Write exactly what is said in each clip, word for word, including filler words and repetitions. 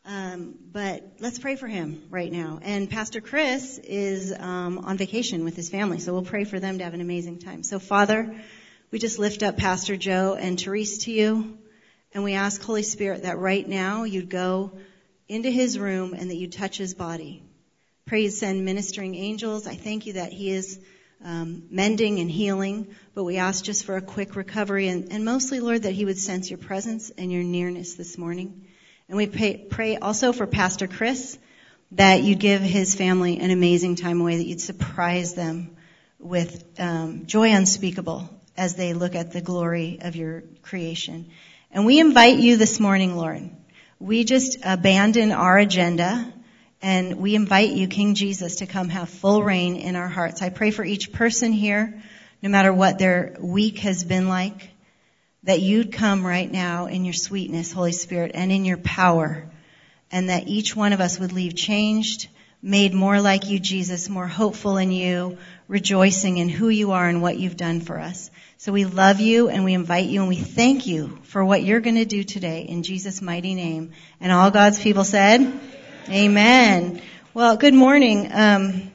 Um, but let's pray for him right now. And Pastor Chris is um, on vacation with his family, so we'll pray for them to have an amazing time. So, Father, we just lift up Pastor Joe and Therese to you, and we ask, Holy Spirit, that right now you'd go into his room and that you'd touch his body. Pray you'd send ministering angels. I thank you that he is um, mending and healing, but we ask just for a quick recovery, and, and mostly, Lord, that he would sense your presence and your nearness this morning. And we pray, pray also for Pastor Chris, that you'd give his family an amazing time away, that you'd surprise them with um, joy unspeakable as they look at the glory of your creation. And we invite you this morning, Lord. We just abandon our agenda, and we invite you, King Jesus, to come have full reign in our hearts. I pray for each person here, no matter what their week has been like, that you'd come right now in your sweetness, Holy Spirit, and in your power, and that each one of us would leave changed, made more like you, Jesus, more hopeful in you, rejoicing in who you are and what you've done for us. So we love you, and we invite you, and we thank you for what you're going to do today in Jesus' mighty name. And all God's people said, Amen. Amen. Well, good morning. Um,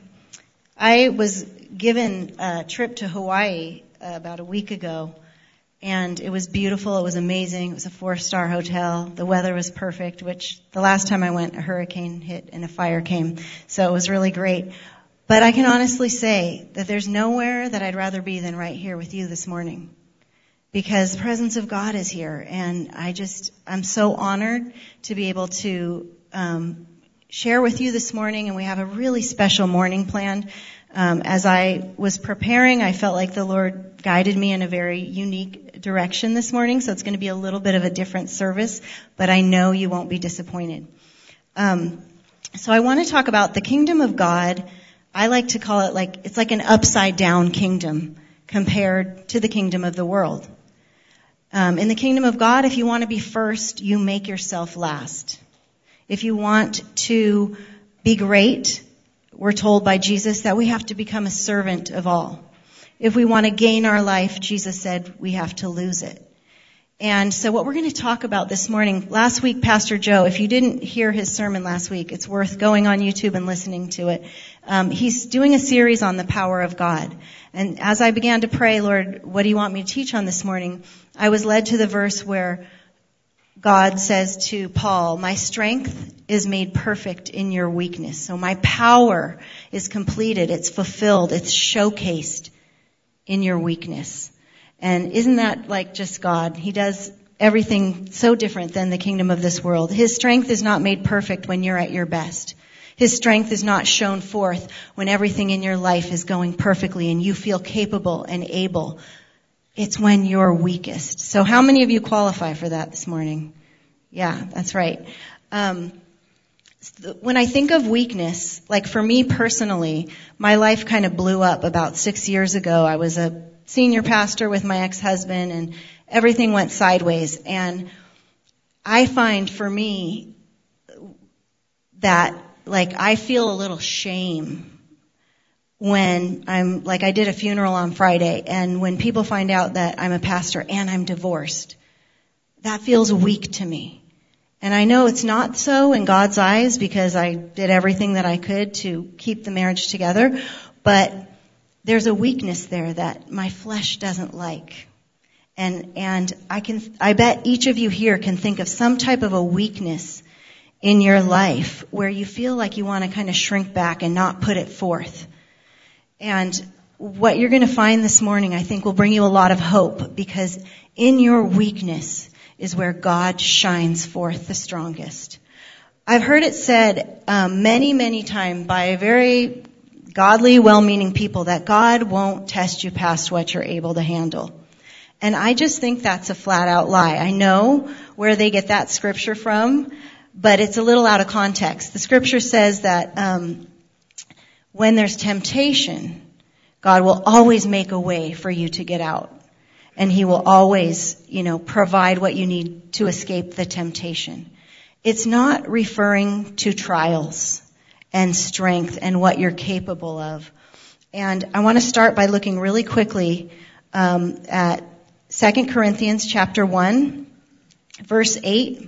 I was given a trip to Hawaii uh, about a week ago, and it was beautiful. It was amazing. It was a four-star hotel. The weather was perfect, which the last time I went, a hurricane hit and a fire came. So it was really great. But I can honestly say that there's nowhere that I'd rather be than right here with you this morning, because the presence of God is here. And I just, I'm so honored to be able to um, share with you this morning. And we have a really special morning planned. Um, as I was preparing, I felt like the Lord guided me in a very unique direction this morning. So it's going to be a little bit of a different service, but I know you won't be disappointed. Um, so I want to talk about the kingdom of God. I like to call it like, it's like an upside down kingdom compared to the kingdom of the world. Um, in the kingdom of God, if you want to be first, you make yourself last. If you want to be great, we're told by Jesus that we have to become a servant of all. If we want to gain our life, Jesus said we have to lose it. And so what we're going to talk about this morning, last week, Pastor Joe, if you didn't hear his sermon last week, it's worth going on YouTube and listening to it. Um, he's doing a series on the power of God. And as I began to pray, Lord, what do you want me to teach on this morning? I was led to the verse where God says to Paul, my strength is made perfect in your weakness. So my power is completed, it's fulfilled, it's showcased in your weakness. And isn't that like just God? He does everything so different than the kingdom of this world. His strength is not made perfect when you're at your best. His strength is not shown forth when everything in your life is going perfectly and you feel capable and able. It's when you're weakest. So how many of you qualify for that this morning? Yeah, that's right. Um, when I think of weakness, like for me personally, my life kind of blew up about six years ago. I was a senior pastor with my ex-husband, and everything went sideways. And I find for me that, like, I feel a little shame when I'm, like, I did a funeral on Friday, and when people find out that I'm a pastor and I'm divorced, that feels weak to me. And I know it's not so in God's eyes because I did everything that I could to keep the marriage together, but there's a weakness there that my flesh doesn't like. And, and I can, I bet each of you here can think of some type of a weakness in your life where you feel like you want to kind of shrink back and not put it forth. And what you're going to find this morning, I think, will bring you a lot of hope, because in your weakness is where God shines forth the strongest. I've heard it said um, many, many times by very godly, well-meaning people that God won't test you past what you're able to handle. And I just think that's a flat-out lie. I know where they get that scripture from, but it's a little out of context. The scripture says that um, when there's temptation, God will always make a way for you to get out. And He will always, you know, provide what you need to escape the temptation. It's not referring to trials and strength and what you're capable of. And I want to start by looking really quickly um, at Second Corinthians chapter one, verse eight.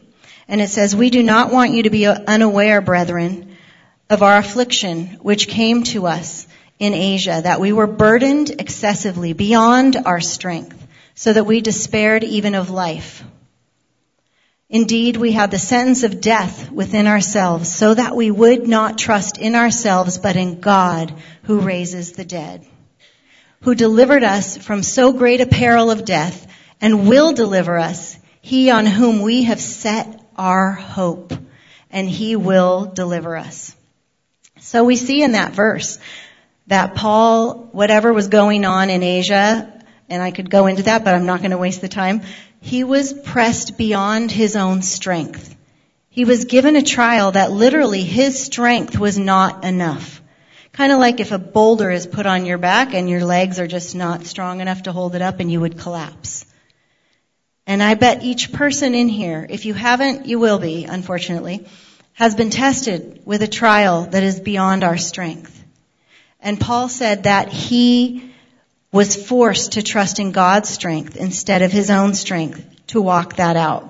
And it says, "We do not want you to be unaware, brethren, of our affliction which came to us in Asia, that we were burdened excessively beyond our strength, so that we despaired even of life. Indeed, we had the sentence of death within ourselves, so that we would not trust in ourselves, but in God, who raises the dead, who delivered us from so great a peril of death, and will deliver us, he on whom we have set our hope, and he will deliver us." So we see in that verse that Paul, whatever was going on in Asia, and I could go into that, but I'm not going to waste the time, he was pressed beyond his own strength. He was given a trial that literally his strength was not enough. Kind of like if a boulder is put on your back and your legs are just not strong enough to hold it up and you would collapse. And I bet each person in here, if you haven't, you will be, unfortunately, has been tested with a trial that is beyond our strength. And Paul said that he was forced to trust in God's strength instead of his own strength to walk that out.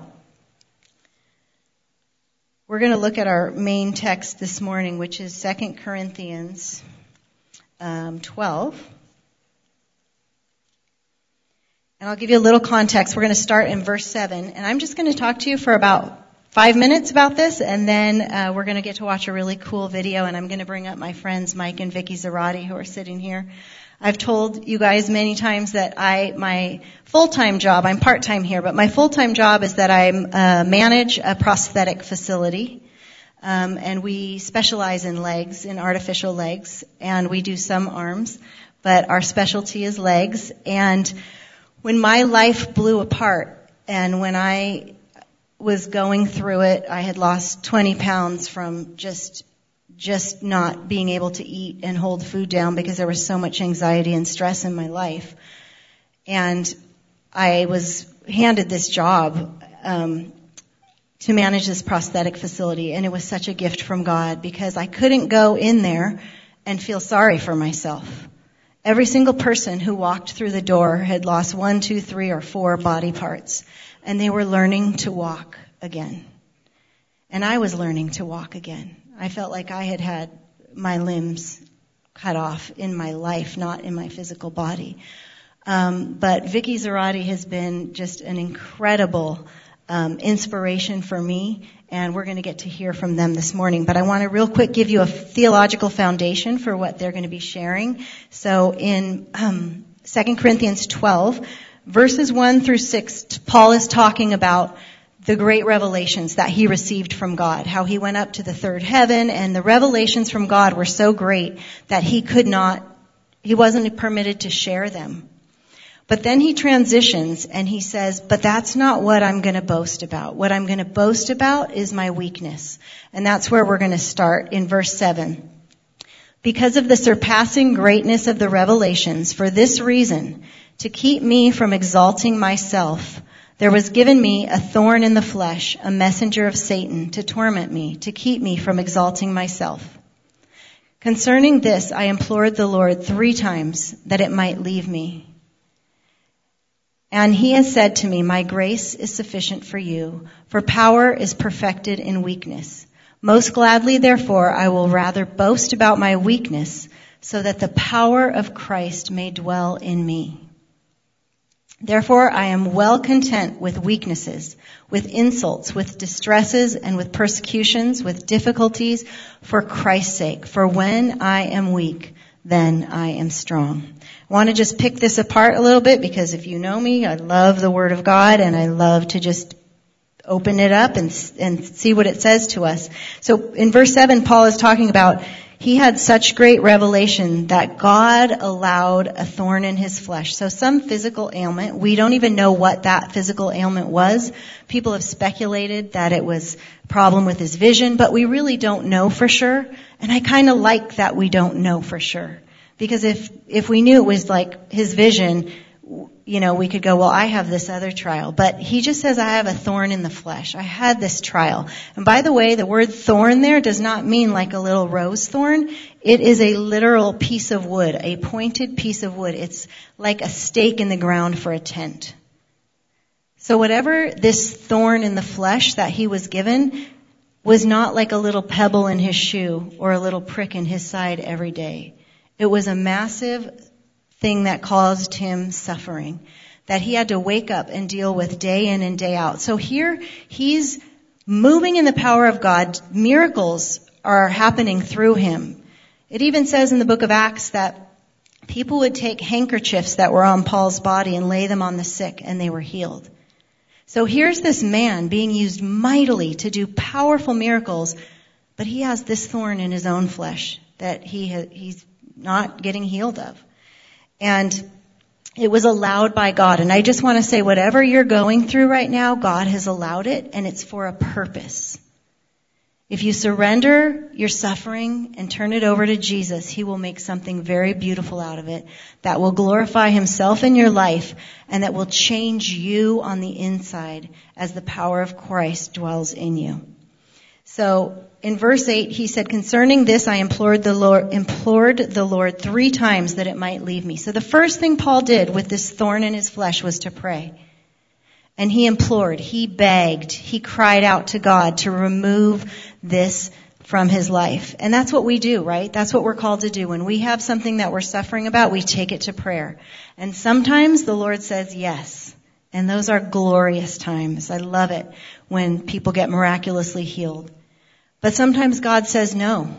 We're going to look at our main text this morning, which is Second Corinthians um, twelve. And I'll give you a little context. We're going to start in verse seven. And I'm just going to talk to you for about five minutes about this, and then uh, we're going to get to watch a really cool video, and I'm going to bring up my friends Mike and Vicky Zarati, who are sitting here. I've told you guys many times that I, my full-time job, I'm part-time here, but my full-time job is that I uh, manage a prosthetic facility, um, and we specialize in legs, in artificial legs, and we do some arms, but our specialty is legs. And when my life blew apart, and when I was going through it, I had lost twenty pounds from just just not being able to eat and hold food down because there was so much anxiety and stress in my life. And I was handed this job um, to manage this prosthetic facility, and it was such a gift from God because I couldn't go in there and feel sorry for myself. Every single person who walked through the door had lost one, two, three, or four body parts, and they were learning to walk again. And I was learning to walk again. I felt like I had had my limbs cut off in my life, not in my physical body. Um, but Vicky Zarati has been just an incredible um, inspiration for me, and we're going to get to hear from them this morning. But I want to real quick give you a theological foundation for what they're going to be sharing. So in um, Second Corinthians twelve, verses one through six, Paul is talking about the great revelations that he received from God, how he went up to the third heaven, and the revelations from God were so great that he could not, he wasn't permitted to share them. But then he transitions and he says, but that's not what I'm going to boast about. What I'm going to boast about is my weakness. And that's where we're going to start in verse seven. Because of the surpassing greatness of the revelations, for this reason, to keep me from exalting myself, there was given me a thorn in the flesh, a messenger of Satan, to torment me, to keep me from exalting myself. Concerning this, I implored the Lord three times that it might leave me. And he has said to me, my grace is sufficient for you, for power is perfected in weakness. Most gladly, therefore, I will rather boast about my weakness, so that the power of Christ may dwell in me. Therefore, I am well content with weaknesses, with insults, with distresses, and with persecutions, with difficulties, for Christ's sake. For when I am weak, then I am strong. I want to just pick this apart a little bit because if you know me, I love the Word of God and I love to just open it up and, and see what it says to us. So in verse seven, Paul is talking about he had such great revelation that God allowed a thorn in his flesh. So some physical ailment, we don't even know what that physical ailment was. People have speculated that it was a problem with his vision, but we really don't know for sure. And I kind of like that we don't know for sure. Because if, if we knew it was like his vision, you know, we could go, well, I have this other trial. But he just says, I have a thorn in the flesh. I had this trial. And by the way, the word thorn there does not mean like a little rose thorn. It is a literal piece of wood, a pointed piece of wood. It's like a stake in the ground for a tent. So whatever this thorn in the flesh that he was given was not like a little pebble in his shoe or a little prick in his side every day. It was a massive thing that caused him suffering that he had to wake up and deal with day in and day out. So here he's moving in the power of God. Miracles are happening through him. It even says in the book of Acts that people would take handkerchiefs that were on Paul's body and lay them on the sick, and they were healed. So here's this man being used mightily to do powerful miracles, but he has this thorn in his own flesh that he ha- he's not getting healed of. And it was allowed by God. And I just want to say, whatever you're going through right now, God has allowed it, and it's for a purpose. If you surrender your suffering and turn it over to Jesus, he will make something very beautiful out of it that will glorify himself in your life and that will change you on the inside as the power of Christ dwells in you. So in verse eight, he said, concerning this, I implored the Lord, implored the Lord three times that it might leave me. So the first thing Paul did with this thorn in his flesh was to pray. And he implored, he begged, he cried out to God to remove this from his life. And that's what we do, right? That's what we're called to do. When we have something that we're suffering about, we take it to prayer. And sometimes the Lord says yes. And those are glorious times. I love it when people get miraculously healed. But sometimes God says no.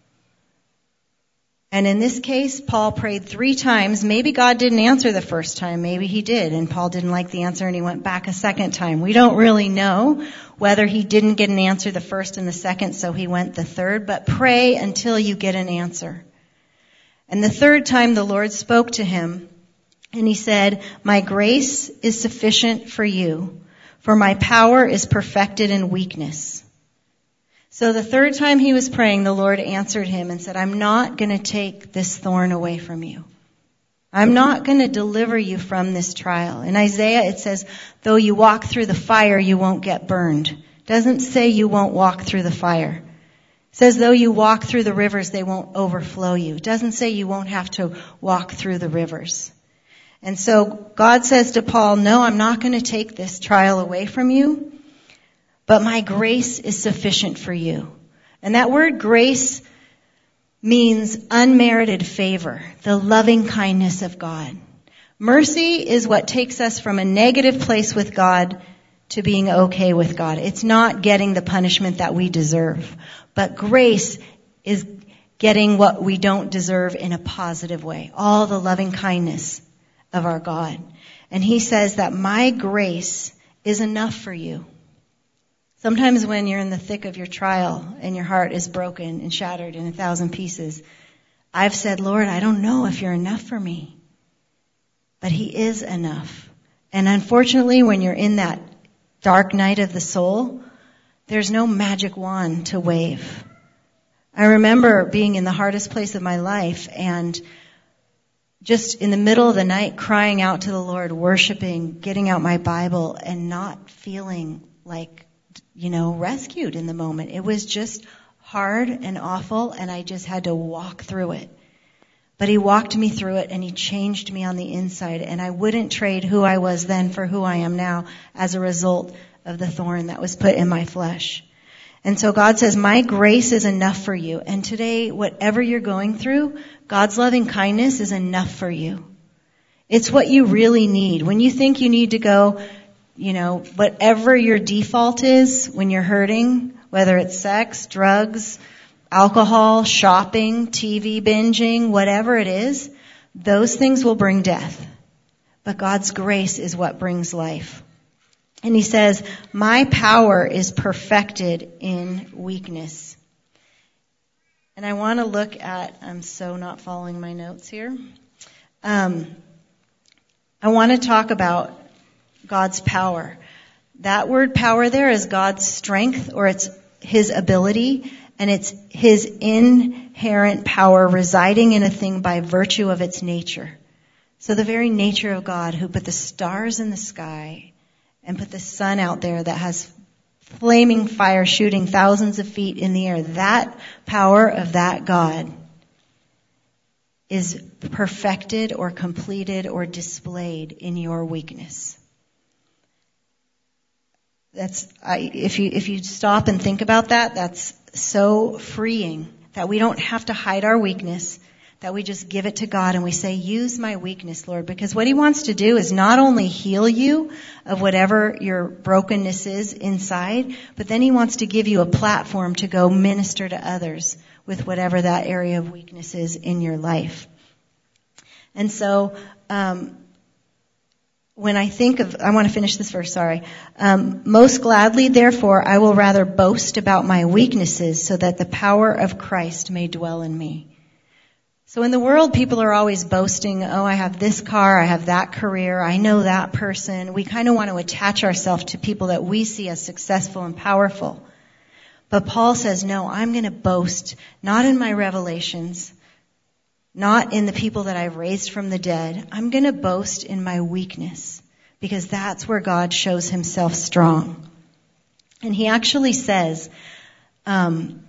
And in this case, Paul prayed three times. Maybe God didn't answer the first time. Maybe he did. And Paul didn't like the answer and he went back a second time. We don't really know whether he didn't get an answer the first and the second, so he went the third. But pray until you get an answer. And the third time the Lord spoke to him and he said, my grace is sufficient for you, for my power is perfected in weakness. So the third time he was praying, the Lord answered him and said, I'm not going to take this thorn away from you. I'm not going to deliver you from this trial. In Isaiah, it says, though you walk through the fire, you won't get burned. It doesn't say you won't walk through the fire. It says, though you walk through the rivers, they won't overflow you. It doesn't say you won't have to walk through the rivers. And so God says to Paul, no, I'm not going to take this trial away from you. But my grace is sufficient for you. And that word grace means unmerited favor, the loving kindness of God. Mercy is what takes us from a negative place with God to being okay with God. It's not getting the punishment that we deserve. But grace is getting what we don't deserve in a positive way. All the loving kindness of our God. And he says that my grace is enough for you. Sometimes when you're in the thick of your trial and your heart is broken and shattered in a thousand pieces, I've said, Lord, I don't know if you're enough for me. But he is enough. And unfortunately, when you're in that dark night of the soul, there's no magic wand to wave. I remember being in the hardest place of my life and just in the middle of the night crying out to the Lord, worshiping, getting out my Bible and not feeling like, you know, rescued in the moment. It was just hard and awful, and I just had to walk through it. But he walked me through it, and he changed me on the inside, and I wouldn't trade who I was then for who I am now as a result of the thorn that was put in my flesh. And so God says, my grace is enough for you. And today, whatever you're going through, God's loving kindness is enough for you. It's what you really need. When you think you need to go, you know, whatever your default is when you're hurting, whether it's sex, drugs, alcohol, shopping, T V binging, whatever it is, those things will bring death. But God's grace is what brings life. And he says, my power is perfected in weakness. And I want to look at, I'm so not following my notes here. Um, I want to talk about God's power. That word power there is God's strength, or it's his ability, and it's his inherent power residing in a thing by virtue of its nature. So the very nature of God, who put the stars in the sky and put the sun out there that has flaming fire shooting thousands of feet in the air, that power of that God is perfected or completed or displayed in your weakness. that's, I, if you, if you stop and think about that, that's so freeing that we don't have to hide our weakness, that we just give it to God and we say, use my weakness, Lord, because what he wants to do is not only heal you of whatever your brokenness is inside, but then he wants to give you a platform to go minister to others with whatever that area of weakness is in your life. And so, um, when I think of, I want to finish this verse, sorry. Um, most gladly, therefore, I will rather boast about my weaknesses so that the power of Christ may dwell in me. So in the world, people are always boasting, oh, I have this car, I have that career, I know that person. We kind of want to attach ourselves to people that we see as successful and powerful. But Paul says, no, I'm going to boast not in my revelations, not in the people that I've raised from the dead. I'm going to boast in my weakness because that's where God shows himself strong. And he actually says, um,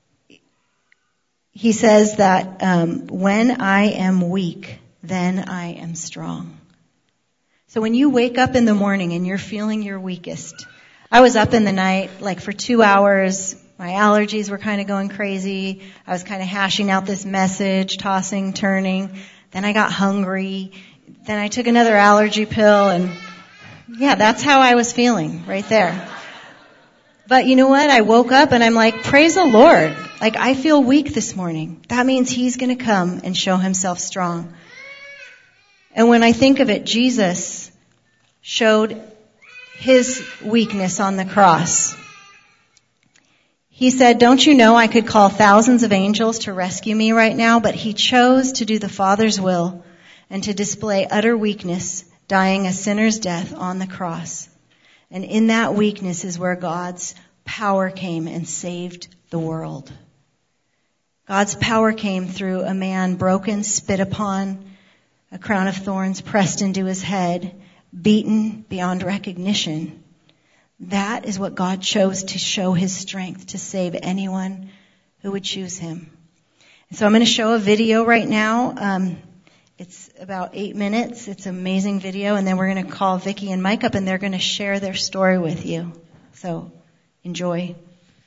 he says that um, when I am weak, then I am strong. So when you wake up in the morning and you're feeling your weakest, I was up in the night like for two hours. My allergies were kind of going crazy. I was kind of hashing out this message, tossing, turning. Then I got hungry. Then I took another allergy pill and yeah, that's how I was feeling right there. But you know what? I woke up and I'm like, praise the Lord. Like I feel weak this morning. That means he's going to come and show himself strong. And when I think of it, Jesus showed his weakness on the cross. He said, don't you know I could call thousands of angels to rescue me right now? But he chose to do the Father's will and to display utter weakness, dying a sinner's death on the cross. And in that weakness is where God's power came and saved the world. God's power came through a man broken, spit upon, a crown of thorns pressed into his head, beaten beyond recognition. That is what God chose to show his strength to save anyone who would choose him. And so I'm going to show a video right now. Um, it's about eight minutes. It's an amazing video. And then we're going to call Vicki and Mike up and they're going to share their story with you. So enjoy.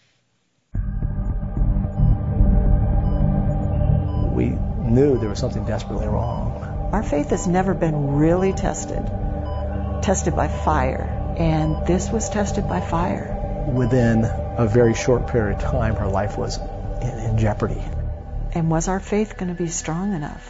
We knew there was something desperately wrong. Our faith has never been really tested, tested by fire. And this was tested by fire. Within a very short period of time, her life was in, in jeopardy. And was our faith going to be strong enough?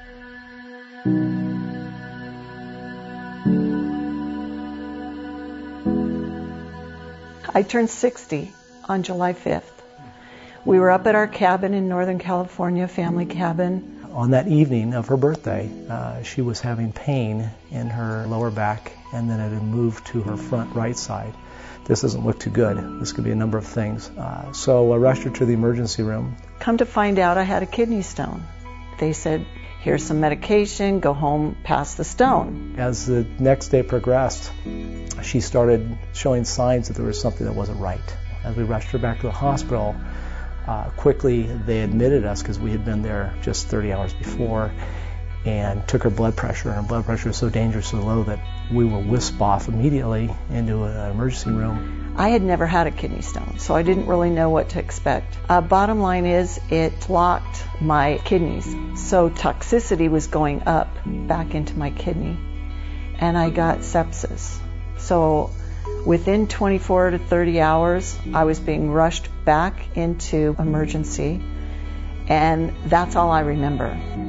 I turned sixty on July fifth. We were up at our cabin in Northern California, family cabin. On that evening of her birthday, uh, she was having pain in her lower back, and then it had moved to her front right side. This doesn't look too good. This could be a number of things. Uh, so I rushed her to the emergency room. Come to find out I had a kidney stone. They said, here's some medication, go home, pass the stone. As the next day progressed, she started showing signs that there was something that wasn't right. As we rushed her back to the hospital, Uh, quickly they admitted us because we had been there just thirty hours before and took her blood pressure, and her blood pressure was so dangerously low that we were whisked off immediately into an emergency room. I had never had a kidney stone, so I didn't really know what to expect. Uh, bottom line is it blocked my kidneys, so toxicity was going up back into my kidney, and I got sepsis. So within twenty-four to thirty hours, I was being rushed back into emergency, and that's all I remember.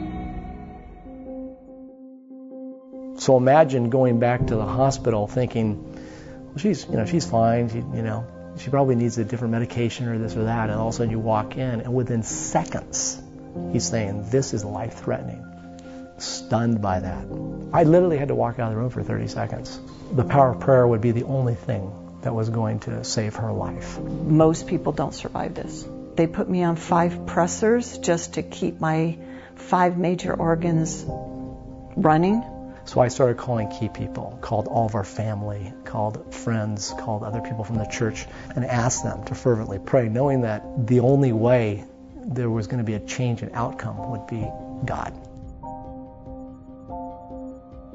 So imagine going back to the hospital thinking, well, she's, you know, she's fine, she, you know, she probably needs a different medication or this or that, and all of a sudden you walk in, and within seconds, he's saying, this is life-threatening. Stunned by that. I literally had to walk out of the room for thirty seconds. The power of prayer would be the only thing that was going to save her life. Most people don't survive this. They put me on five pressors just to keep my five major organs running. So I started calling key people, called all of our family, called friends, called other people from the church, and asked them to fervently pray, knowing that the only way there was going to be a change in outcome would be God.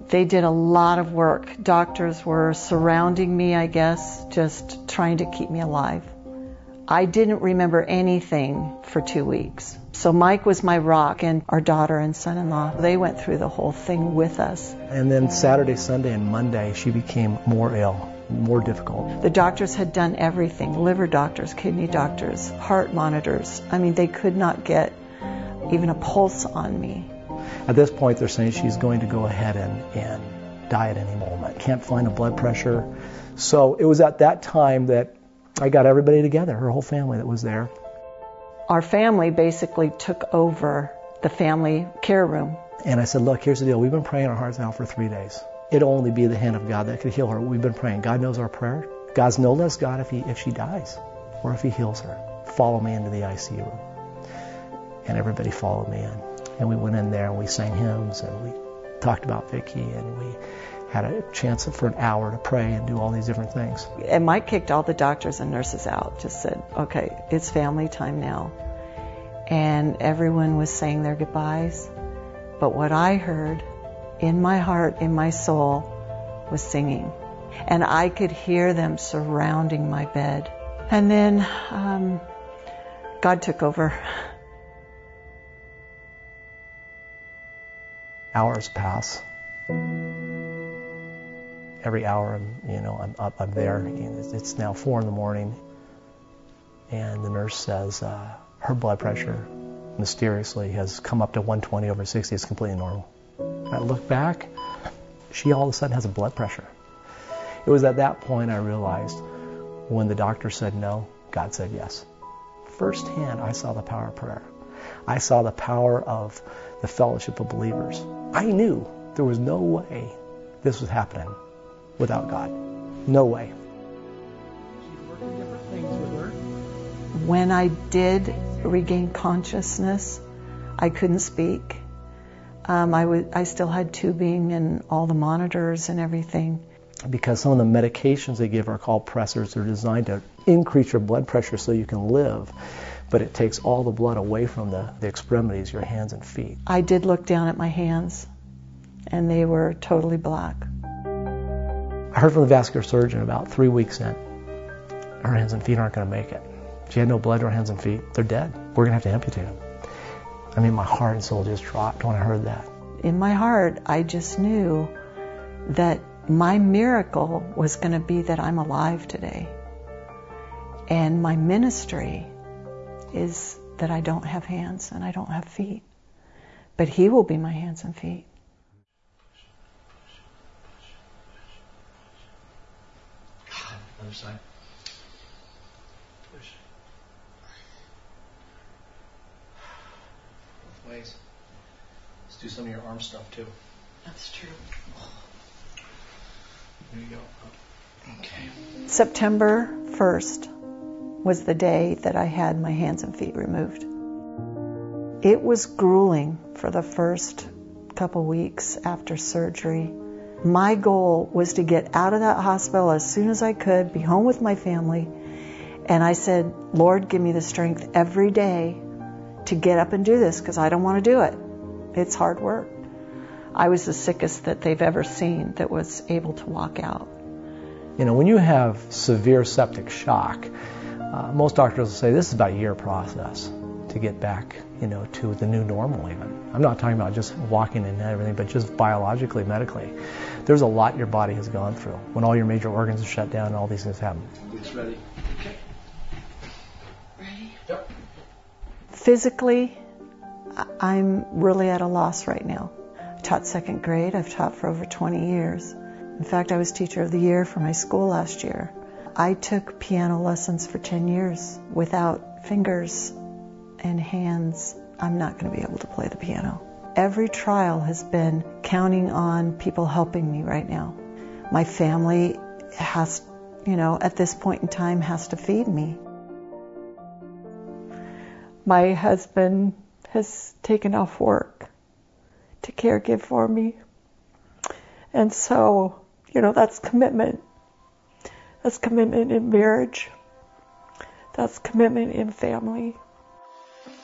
They did a lot of work. Doctors were surrounding me, I guess, just trying to keep me alive. I didn't remember anything for two weeks. So Mike was my rock, and our daughter and son-in-law, they went through the whole thing with us. And then Saturday, Sunday, and Monday, she became more ill, more difficult. The doctors had done everything, liver doctors, kidney doctors, heart monitors. I mean, they could not get even a pulse on me. At this point, they're saying she's going to go ahead and, and die at any moment. Can't find a blood pressure. So it was at that time that I got everybody together, her whole family that was there. Our family basically took over the family care room. And I said, look, here's the deal. We've been praying our hearts out for three days. It'll only be the hand of God that could heal her. We've been praying. God knows our prayer. God's no less God if, he, if she dies or if he heals her. Follow me into the I C U room. And everybody followed me in. And we went in there and we sang hymns and we talked about Vicki and we had a chance for an hour to pray and do all these different things. And Mike kicked all the doctors and nurses out, just said, okay, it's family time now. And everyone was saying their goodbyes. But what I heard in my heart, in my soul, was singing. And I could hear them surrounding my bed. And then um, God took over. Hours pass. Every hour, I'm, you know, I'm up, I'm there. It's now four in the morning, and the nurse says uh, her blood pressure mysteriously has come up to one twenty over sixty. It's completely normal. I look back, she all of a sudden has a blood pressure. It was at that point I realized when the doctor said no, God said yes. Firsthand, I saw the power of prayer. I saw the power of the fellowship of believers. I knew there was no way this was happening without God. No way. She's working different things with her. When I did regain consciousness, I couldn't speak. Um, I, w- I still had tubing and all the monitors and everything. Because some of the medications they give are called pressors. They're designed to increase your blood pressure so you can live. But it takes all the blood away from the, the extremities, your hands and feet. I did look down at my hands, and they were totally black. I heard from the vascular surgeon about three weeks in, her hands and feet aren't going to make it. She had no blood to her hands and feet. They're dead. We're going to have to amputate them. I mean, my heart and soul just dropped when I heard that. In my heart, I just knew that my miracle was going to be that I'm alive today. And my ministry is that I don't have hands and I don't have feet. But he will be my hands and feet. Other side. Push. Both ways. Let's do some of your arm stuff too. That's true. There you go. Okay. September first was the day that I had my hands and feet removed. It was grueling for the first couple weeks after surgery. My goal was to get out of that hospital as soon as I could, be home with my family. And I said, Lord, give me the strength every day to get up and do this because I don't want to do it. It's hard work. I was the sickest that they've ever seen that was able to walk out. You know, when you have severe septic shock, uh, most doctors will say this is about a year process to get back, you know, to the new normal even. I'm not talking about just walking and everything, but just biologically, medically. There's a lot your body has gone through when all your major organs are shut down and all these things happen. It's ready. Okay. Ready? Yep. Physically, I'm really at a loss right now. I taught second grade. I've taught for over twenty years. In fact, I was teacher of the year for my school last year. I took piano lessons for ten years. Without fingers and hands, I'm not going to be able to play the piano. Every trial has been counting on people helping me right now. My family has, you know, at this point in time has to feed me. My husband has taken off work to caregive for me. And so, you know, that's commitment. That's commitment in marriage. That's commitment in family.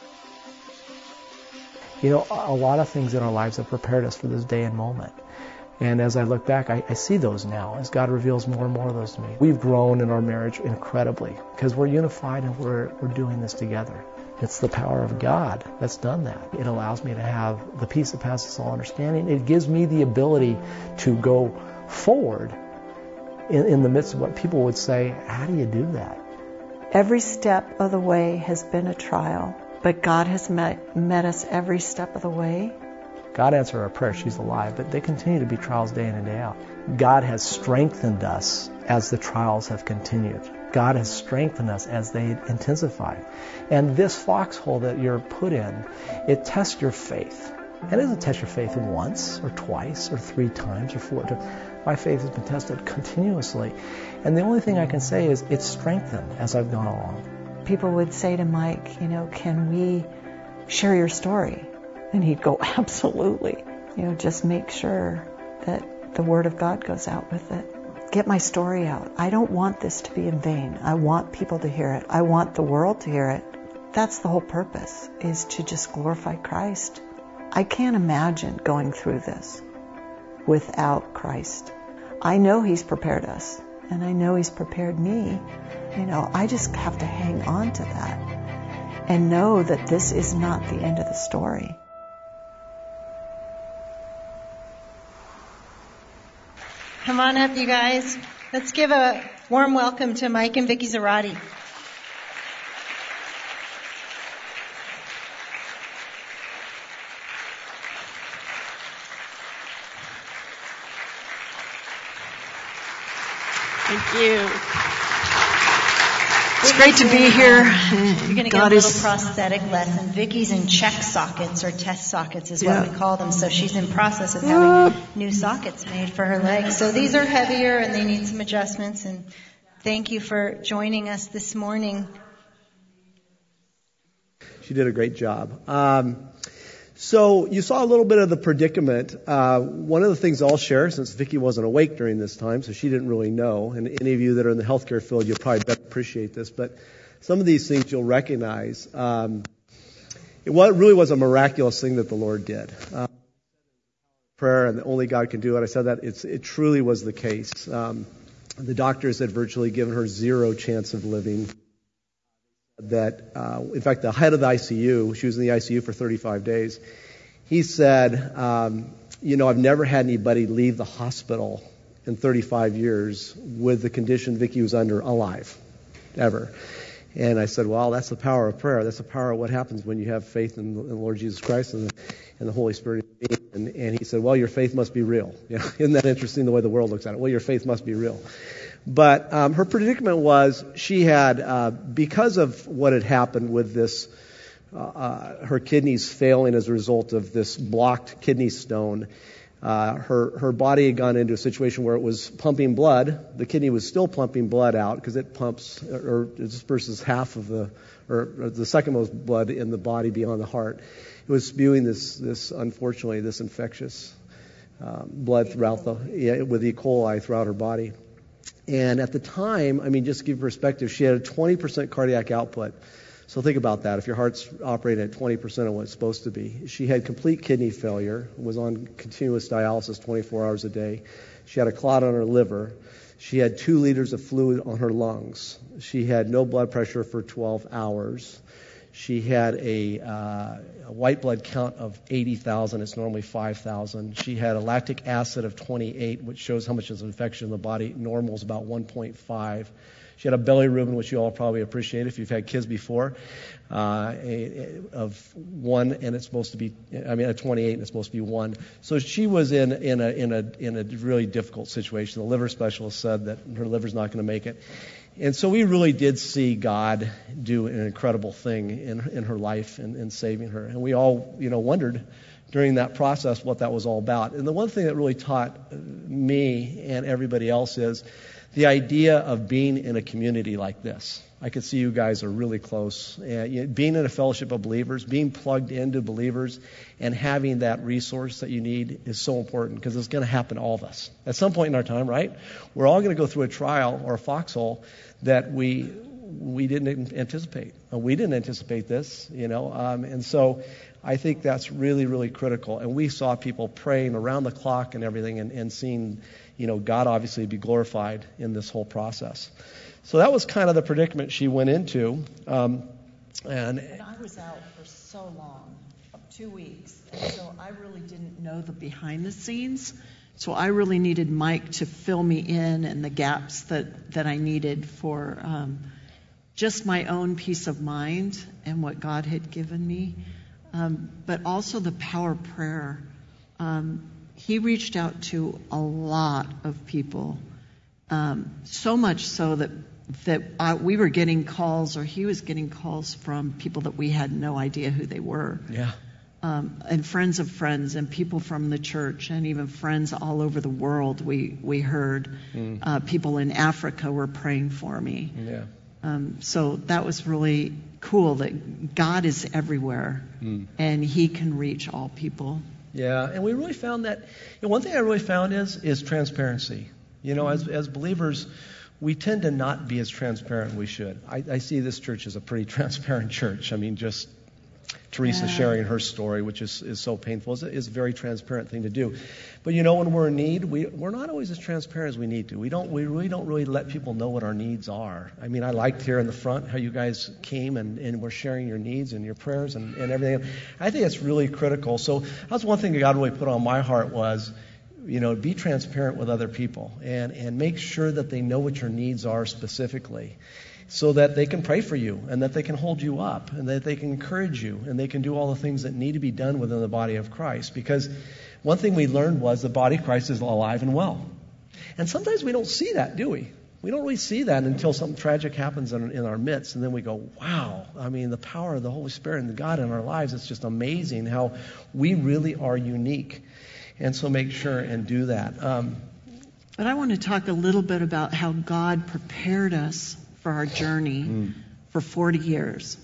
You know, a lot of things in our lives have prepared us for this day and moment. And as I look back, I, I see those now as God reveals more and more of those to me. We've grown in our marriage incredibly because we're unified and we're, we're doing this together. It's the power of God that's done that. It allows me to have the peace that passes all understanding. It gives me the ability to go forward in, in the midst of what people would say, how do you do that? Every step of the way has been a trial, but God has met, met us every step of the way. God answered our prayer, she's alive, but they continue to be trials day in and day out. God has strengthened us as the trials have continued. God has strengthened us as they intensify. And this foxhole that you're put in, it tests your faith. And it doesn't test your faith once or twice or three times or four times. My faith has been tested continuously. And the only thing I can say is it's strengthened as I've gone along. People would say to Mike, you know, can we share your story? And he'd go, absolutely. You know, just make sure that the Word of God goes out with it. Get my story out. I don't want this to be in vain. I want people to hear it. I want the world to hear it. That's the whole purpose, is to just glorify Christ. I can't imagine going through this without Christ. I know He's prepared us, and I know He's prepared me. You know, I just have to hang on to that and know that this is not the end of the story. Come on up, you guys. Let's give a warm welcome to Mike and Vicki Zarati. Thank you. It's great to be here. You're going to get God a little is, prosthetic lesson. Vicky's in check sockets, or test sockets is Yeah. what we call them. So she's in process of Ah. having new sockets made for her legs. So these are heavier and they need some adjustments. And thank you for joining us this morning. She did a great job. Um, so you saw a little bit of the predicament. Uh, one of the things I'll share, since Vicki wasn't awake during this time, so she didn't really know, and any of you that are in the healthcare field, you'll probably better appreciate this, but some of these things you'll recognize. Um, it was, really was a miraculous thing that the Lord did. Uh, prayer, and only God can do it. I said that it's, it truly was the case. Um, the doctors had virtually given her zero chance of living. That, uh, in fact, the head of the I C U, she was in the I C U for thirty-five days, he said, um, you know, I've never had anybody leave the hospital in thirty-five years with the condition Vicki was under alive, ever. And I said, well, that's the power of prayer. That's the power of what happens when you have faith in the, in the Lord Jesus Christ and the, and the Holy Spirit. And, and he said, well, your faith must be real. You know, isn't that interesting the way the world looks at it? Well, your faith must be real. But um, her predicament was she had, uh, because of what had happened with this, uh, uh, her kidneys failing as a result of this blocked kidney stone, uh, her her body had gone into a situation where it was pumping blood. The kidney was still pumping blood out because it pumps or, or it disperses half of the, or, or the second most blood in the body beyond the heart. It was spewing this, this unfortunately, this infectious um, blood throughout the, yeah, with E. coli throughout her body. And at the time, I mean, just to give you perspective, she had a twenty percent cardiac output. So think about that. If your heart's operating at twenty percent of what it's supposed to be. She had complete kidney failure, was on continuous dialysis twenty-four hours a day. She had a clot on her liver. She had two liters of fluid on her lungs. She had no blood pressure for twelve hours. She had a, uh, a white blood count of eighty thousand. It's normally five thousand. She had a lactic acid of twenty-eight, which shows how much is infection in the body. Normal is about one point five. She had a bilirubin, which you all probably appreciate if you've had kids before, uh, a, a, of one, and it's supposed to be, I mean, a twenty-eight, and it's supposed to be one. So she was in in a in a in a really difficult situation. The liver specialist said that her liver's not going to make it. And so we really did see God do an incredible thing in in her life and in saving her. And we all, you know, wondered during that process what that was all about. And the one thing that really taught me and everybody else is the idea of being in a community like this. I could see you guys are really close. Uh, you know, being in a fellowship of believers, being plugged into believers, and having that resource that you need is so important because it's going to happen to all of us. At some point in our time, right? We're all going to go through a trial or a foxhole that we we didn't anticipate. We didn't anticipate this, you know. Um, and so I think that's really, really critical. And we saw people praying around the clock and everything, and, and seeing, you know, God obviously be glorified in this whole process. So that was kind of the predicament she went into. Um, and And I was out for so long, two weeks, and so I really didn't know the behind the scenes. So I really needed Mike to fill me in and the gaps that, that I needed for um, just my own peace of mind and what God had given me, um, but also the power of prayer. Um, he reached out to a lot of people, um, so much so that that I, we were getting calls, or he was getting calls from people that we had no idea who they were. Yeah. Um, and friends of friends and people from the church and even friends all over the world. We we heard mm. uh, people in Africa were praying for me. Yeah. Um, so that was really cool that God is everywhere mm. and He can reach all people. Yeah, and we really found that. You know, one thing I really found is is transparency. You know, as as believers, we tend to not be as transparent as we should. I, I see this church as a pretty transparent church. I mean, just Teresa yeah. sharing her story, which is, is so painful, is, is a very transparent thing to do. But you know, when we're in need, we, we're not always as transparent as we need to. We don't, we really don't really let people know what our needs are. I mean, I liked here in the front how you guys came and, and were sharing your needs and your prayers and, and everything. I think it's really critical. So that's one thing that God really put on my heart was, you know, be transparent with other people and, and make sure that they know what your needs are specifically, so that they can pray for you and that they can hold you up and that they can encourage you and they can do all the things that need to be done within the body of Christ. Because one thing we learned was the body of Christ is alive and well. And sometimes we don't see that, do we? We don't really see that until something tragic happens in, in our midst, and then we go, wow, I mean, the power of the Holy Spirit and God in our lives, it's just amazing how we really are unique. And so make sure and do that. Um, but I want to talk a little bit about how God prepared us for our journey mm. for forty years.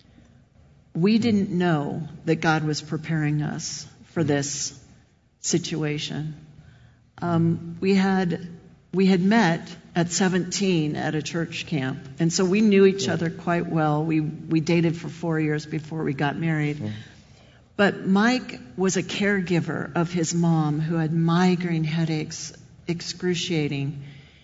We mm. didn't know that God was preparing us for this situation. Um, we had we had met at seventeen at a church camp, and so we knew each mm. other quite well. We we dated for four years before we got married. Mm. But Mike was a caregiver of his mom who had migraine headaches, excruciating,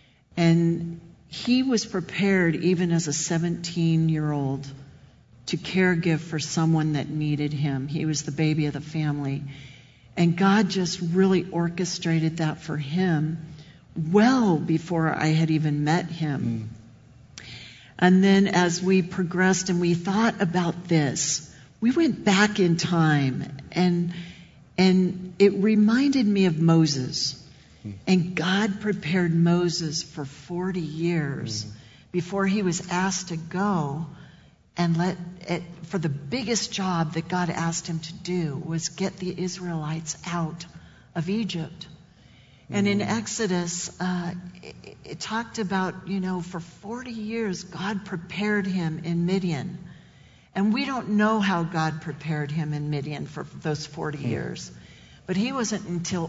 and he was prepared, even as a seventeen-year-old, to caregive for someone that needed him. He was the baby of the family. And God just really orchestrated that for him well before I had even met him. Mm. And then as we progressed and we thought about this, we went back in time, and, and it reminded me of Moses. And God prepared Moses for forty years mm-hmm. before he was asked to go and let it, for the biggest job that God asked him to do was get the Israelites out of Egypt. Mm-hmm. And in Exodus, uh, it, it talked about, you know, for forty years, God prepared him in Midian. And we don't know how God prepared him in Midian for those forty mm-hmm. years. But he wasn't until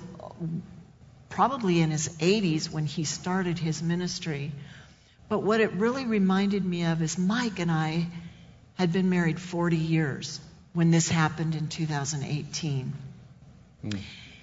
probably in his eighties when he started his ministry. But what it really reminded me of is Mike and I had been married forty years when this happened in two thousand eighteen. Mm.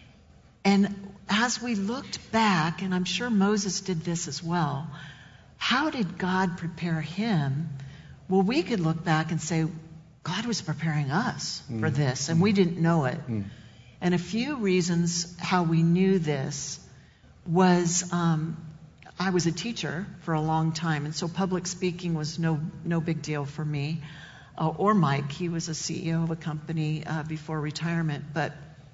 And as we looked back, and I'm sure Moses did this as well, how did God prepare him? Well, we could look back and say, God was preparing us mm. for this, and mm. we didn't know it. Mm. And a few reasons how we knew this was um, I was a teacher for a long time, and so public speaking was no no big deal for me. Uh, or Mike, he was a C E O of a company uh, before retirement. But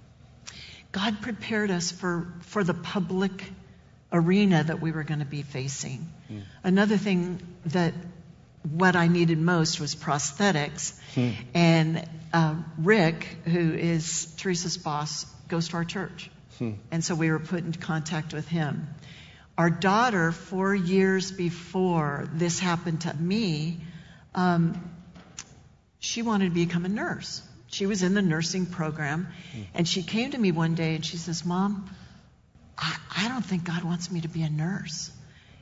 God prepared us for, for the public arena that we were going to be facing. Mm. Another thing that what I needed most was prosthetics. Hmm. And uh, Rick, who is Teresa's boss, goes to our church. Hmm. And so we were put in contact with him. Our daughter, four years before this happened to me, um, she wanted to become a nurse. She was in the nursing program. Hmm. And she came to me one day and she says, Mom, I, I don't think God wants me to be a nurse.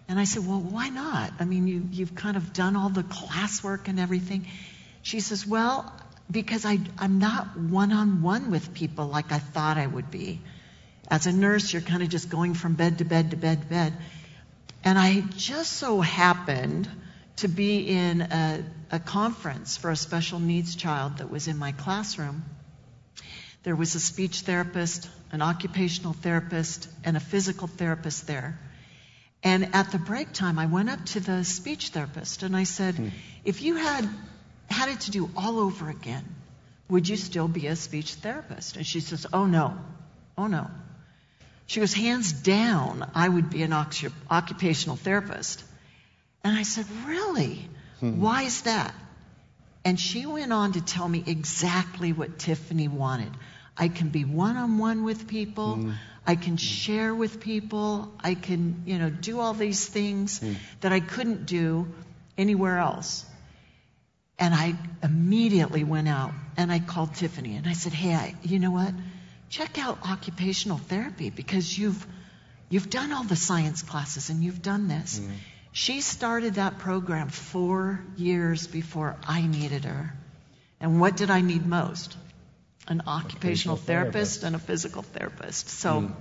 And I said, well, why not? I mean, you, you've kind of done all the classwork and everything. She says, well, because I, I'm not one-on-one with people like I thought I would be. As a nurse, you're kind of just going from bed to bed to bed to bed. And I just so happened to be in a, a conference for a special needs child that was in my classroom. There was a speech therapist, an occupational therapist, and a physical therapist there. And at the break time, I went up to the speech therapist and I said, hmm. if you had had it to do all over again, would you still be a speech therapist? And she says, oh no, oh no. She goes, hands down, I would be an occupational therapist. And I said, really? Hmm. Why is that? And she went on to tell me exactly what Tiffany wanted. I can be one-on-one with people. Hmm. I can share with people. I can, you know, do all these things hmm. that I couldn't do anywhere else. And I immediately went out and I called Tiffany and I said, hey, I, you know what? Check out occupational therapy because you've you've done all the science classes and you've done this. Mm. She started that program four years before I needed her. And what did I need most? An occupational, occupational therapist, therapist and a physical therapist. So mm.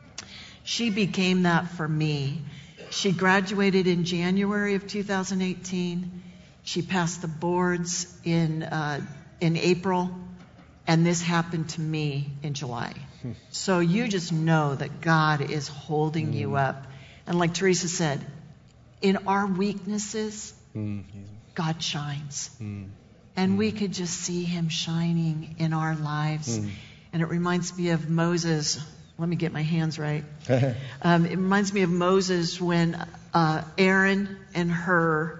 she became that for me. She graduated in January of two thousand eighteen. She passed the boards in uh, in April. And this happened to me in July. Hmm. So you just know that God is holding mm. you up. And like Teresa said, in our weaknesses, mm. God shines. Mm. And mm. we could just see him shining in our lives. Mm. And it reminds me of Moses. Let me get my hands right. um, it reminds me of Moses when uh, Aaron and Hur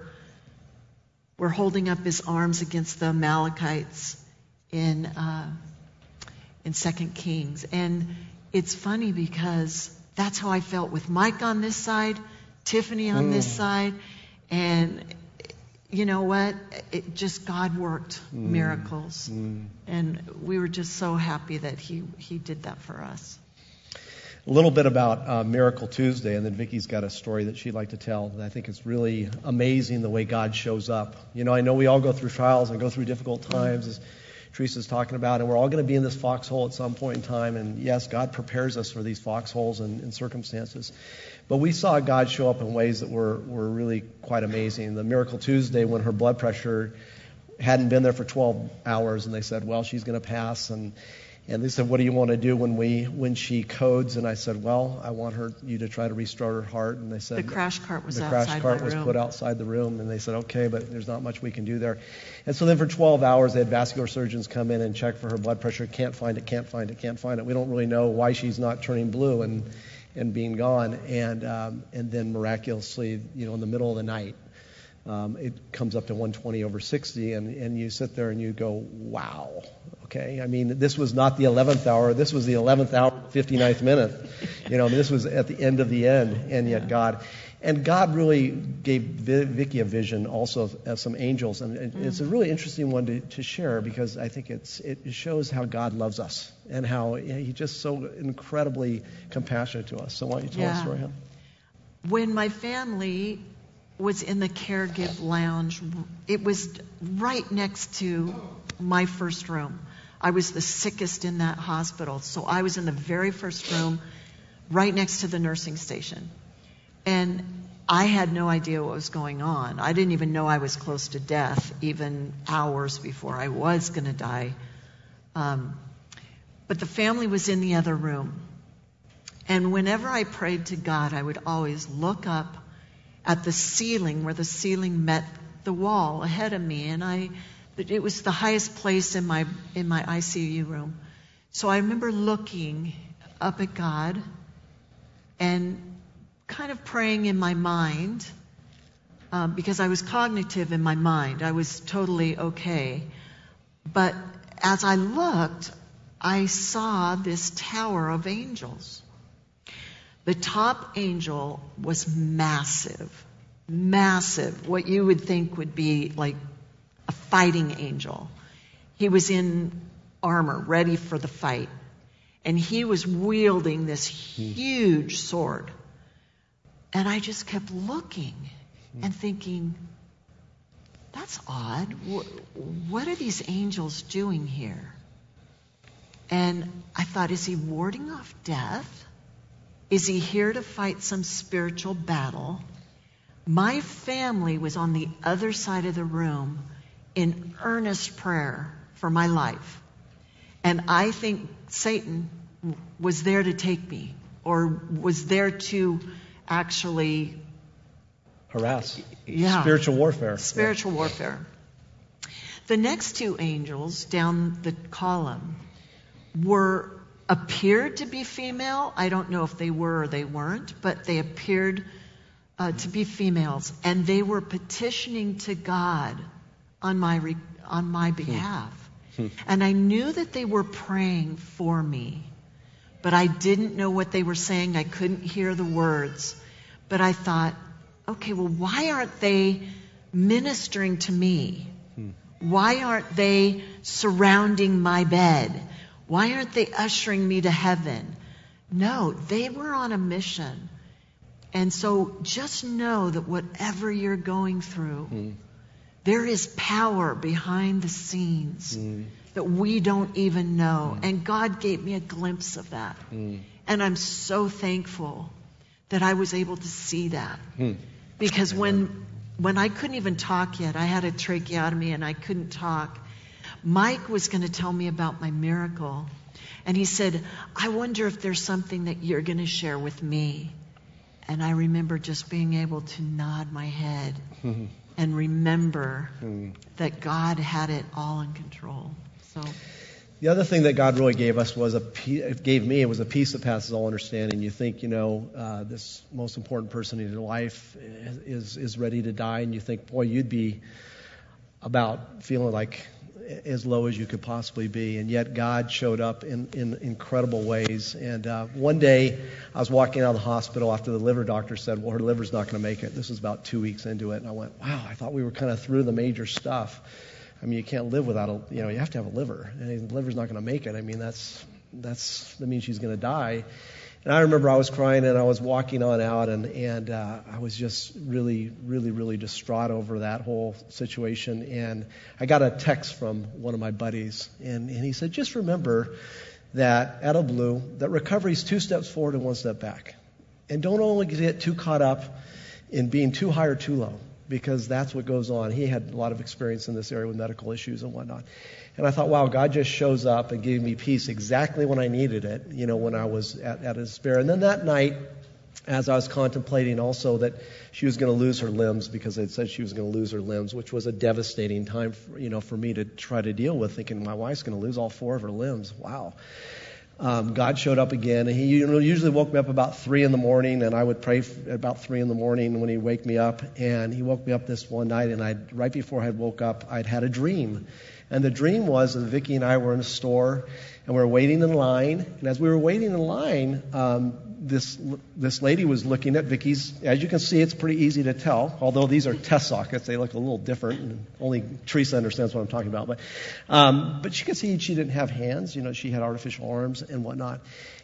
were holding up his arms against the Amalekites in uh, in Second Kings. And it's funny because that's how I felt with Mike on this side, Tiffany on mm. this side, and you know what? It just, God worked mm. miracles. Mm. And we were just so happy that he, he did that for us. A little bit about uh, Miracle Tuesday, and then Vicki's got a story that she'd like to tell. I think it's really amazing the way God shows up. You know, I know we all go through trials and go through difficult times, as Teresa's talking about, and we're all going to be in this foxhole at some point in time. And yes, God prepares us for these foxholes and, and circumstances. But we saw God show up in ways that were, were really quite amazing. The Miracle Tuesday, when her blood pressure hadn't been there for twelve hours, and they said, well, she's going to pass. And And they said, what do you want to do when we when she codes? And I said, well, I want her you to try to restart her heart. And they said the crash cart was the outside crash cart my was room. put outside the room. And they said, okay, but there's not much we can do there. And so then for twelve hours, they had vascular surgeons come in and check for her blood pressure. Can't find it, can't find it, can't find it. We don't really know why she's not turning blue and and being gone. And um, and then miraculously, you know, in the middle of the night, Um, it comes up to one twenty over sixty, and, and you sit there and you go, wow, okay? I mean, this was not the eleventh hour. This was the eleventh hour, fifty-ninth minute. You know, this was at the end of the end, and yet God. And God really gave Vicki a vision also of, of some angels, and, and mm. it's a really interesting one to, to share because I think it's it shows how God loves us and how He's just so incredibly compassionate to us. So why don't you tell yeah. us story, him? When my family was in the caregive lounge. It was right next to my first room. I was the sickest in that hospital, so I was in the very first room right next to the nursing station. And I had no idea what was going on. I didn't even know I was close to death, even hours before I was going to die. Um, but the family was in the other room. And whenever I prayed to God, I would always look up at the ceiling, where the ceiling met the wall ahead of me, and I, it was the highest place in my in my I C U room. So I remember looking up at God and kind of praying in my mind, um, because I was cognitive in my mind. I was totally okay, but as I looked, I saw this tower of angels. The top angel was massive, massive, what you would think would be like a fighting angel. He was in armor, ready for the fight. And he was wielding this huge sword. And I just kept looking and thinking, that's odd. What are these angels doing here? And I thought, is he warding off death? Is he here to fight some spiritual battle? My family was on the other side of the room in earnest prayer for my life. And I think Satan was there to take me, or was there to actually harass. Yeah. Spiritual warfare. Spiritual yeah. warfare. The next two angels down the column were appeared to be female. I don't know if they were or they weren't, but they appeared uh, to be females, and they were petitioning to God on my re- on my behalf. Hmm. And I knew that they were praying for me, but I didn't know what they were saying. I couldn't hear the words. But I thought, okay, well, why aren't they ministering to me? Hmm. Why aren't they surrounding my bed? Why aren't they ushering me to heaven? No, they were on a mission. And so just know that whatever you're going through, hmm. there is power behind the scenes hmm. that we don't even know. Hmm. And God gave me a glimpse of that. Hmm. And I'm so thankful that I was able to see that. Hmm. Because when when I couldn't even talk yet, I had a tracheotomy and I couldn't talk, Mike was going to tell me about my miracle. And he said, I wonder if there's something that you're going to share with me. And I remember just being able to nod my head and remember that God had it all in control. So the other thing that God really gave us was a gave me it was a peace that passes all understanding. You think, you know, uh, this most important person in your life is is ready to die, and you think, boy, you'd be about feeling like as low as you could possibly be, and yet God showed up in, in incredible ways. And uh, one day, I was walking out of the hospital after the liver doctor said, well, her liver's not going to make it. This was about two weeks into it, and I went, wow, I thought we were kind of through the major stuff. I mean, you can't live without a, you know, you have to have a liver, and the liver's not going to make it. I mean, that's that's that means she's going to die. And I remember I was crying, and I was walking on out, and and uh, I was just really, really, really distraught over that whole situation. And I got a text from one of my buddies, and, and he said, just remember that out of blue, that recovery is two steps forward and one step back. And don't only get too caught up in being too high or too low, because that's what goes on. He had a lot of experience in this area with medical issues and whatnot. And I thought, wow, God just shows up and gave me peace exactly when I needed it, you know, when I was at, at despair. And then that night, as I was contemplating also that she was going to lose her limbs, because it said she was going to lose her limbs, which was a devastating time, for, you know, for me to try to deal with, thinking my wife's going to lose all four of her limbs. Wow. Um, God showed up again, and he you know, usually woke me up about three in the morning, and I would pray for about three in the morning when he'd wake me up. And he woke me up this one night, and I right before I woke up, I'd had a dream. And the dream was that Vicki and I were in a store, and we were waiting in line. And as we were waiting in line, um, this this lady was looking at Vicki's. As you can see, it's pretty easy to tell, although these are test sockets. They look a little different, and only Teresa understands what I'm talking about. But um, but you can see she didn't have hands. You know, she had artificial arms and whatnot.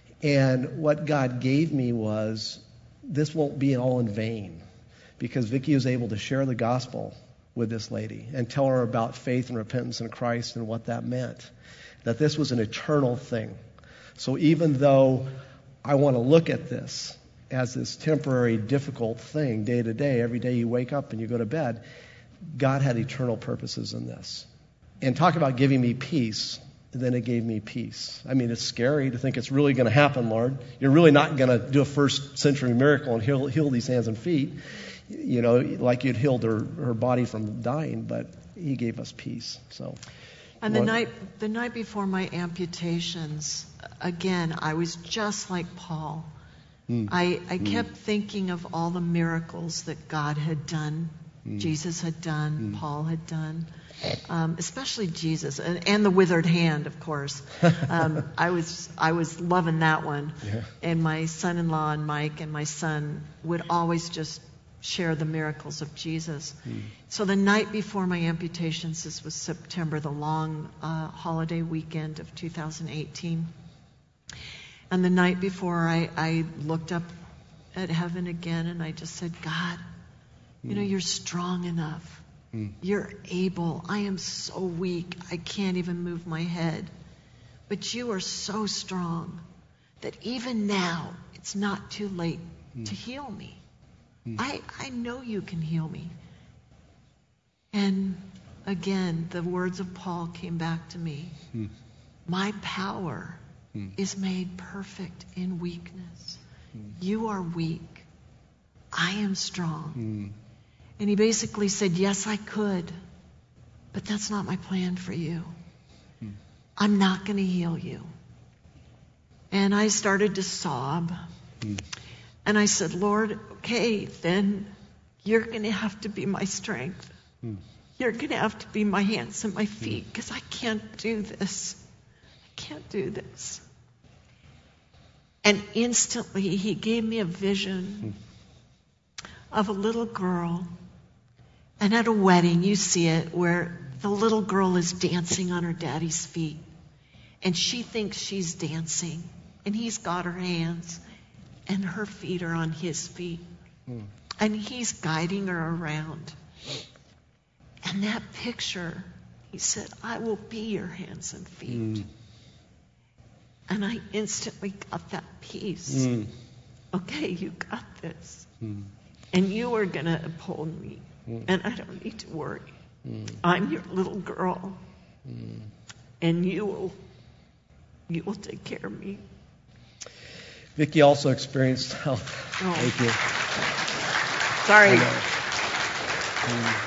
And what God gave me was, this won't be all in vain, because Vicki was able to share the gospel with this lady and tell her about faith and repentance in Christ and what that meant, that this was an eternal thing. So even though I want to look at this as this temporary, difficult thing day to day, every day you wake up and you go to bed, God had eternal purposes in this. And talk about giving me peace, then it gave me peace. I mean, it's scary to think it's really going to happen, Lord. You're really not going to do a first century miracle and heal, heal these hands and feet, you know, like you'd healed her, her body from dying, but he gave us peace. So, and the night the night before my amputations, again, I was just like Paul. Mm. I, I mm. kept thinking of all the miracles that God had done, mm. Jesus had done, mm. Paul had done, um, especially Jesus, and, and the withered hand, of course. Um, I was I was loving that one. Yeah. And my son-in-law and Mike and my son would always just share the miracles of Jesus. Mm. So the night before my amputations, this was September, the long uh, holiday weekend of two thousand eighteen. And the night before, I, I looked up at heaven again, and I just said, God, you know, you're strong enough. Mm. You're able. I am so weak. I can't even move my head. But you are so strong that even now, it's not too late mm. to heal me. Mm. I, I know you can heal me. And again, the words of Paul came back to me. Mm. My power mm. is made perfect in weakness. Mm. You are weak. I am strong. Mm. And he basically said, yes, I could, but that's not my plan for you. Mm. I'm not going to heal you. And I started to sob. Mm. And I said, Lord, okay, then you're going to have to be my strength. Mm. You're going to have to be my hands and my feet, because I can't do this. I can't do this. And instantly he gave me a vision mm. of a little girl. And at a wedding, you see it, where the little girl is dancing on her daddy's feet. And she thinks she's dancing. And he's got her hands. And her feet are on his feet. Mm. And he's guiding her around. And that picture, he said, I will be your hands and feet. Mm. And I instantly got that peace. Mm. Okay, you got this. Mm. And you are going to uphold me. Mm. And I don't need to worry. Mm. I'm your little girl. Mm. And you will, you will take care of me. Vicki also experienced health. Oh. Thank you. Sorry. Mm.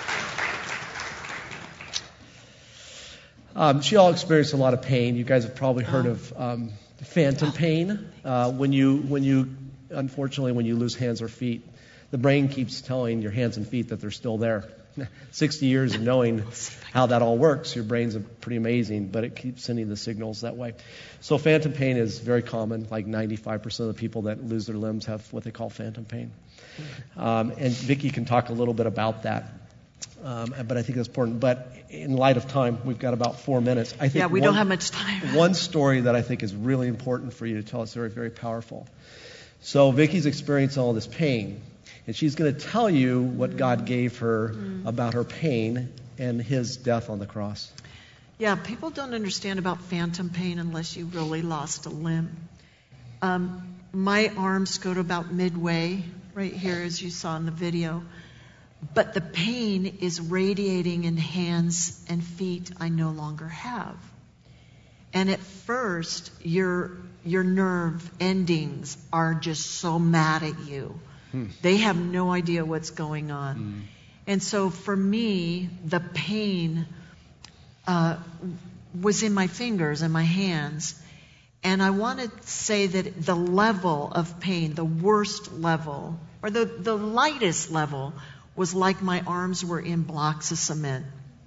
Um, she all experienced a lot of pain. You guys have probably heard oh. of um, phantom pain. Uh, when you, when you, unfortunately, when you lose hands or feet, the brain keeps telling your hands and feet that they're still there. sixty years of knowing how that all works, your brain's pretty amazing, but it keeps sending the signals that way. So phantom pain is very common. Like ninety-five percent of the people that lose their limbs have what they call phantom pain. Um, and Vicki can talk a little bit about that. Um, but I think that's important. But in light of time, we've got about four minutes. I think yeah, we one, don't have much time. One story that I think is really important for you to tell us, very, very powerful. So Vicki's experienced all this pain, and she's going to tell you what God gave her mm. about her pain and his death on the cross. Yeah, people don't understand about phantom pain unless you really lost a limb. Um, my arms go to about midway, right here, as you saw in the video. But the pain is radiating in hands and feet I no longer have. And at first, your your nerve endings are just so mad at you. Hmm. They have no idea what's going on. Hmm. And so for me, the pain uh, was in my fingers and my hands. And I want to say that the level of pain, the worst level, or the, the lightest level, was like my arms were in blocks of cement.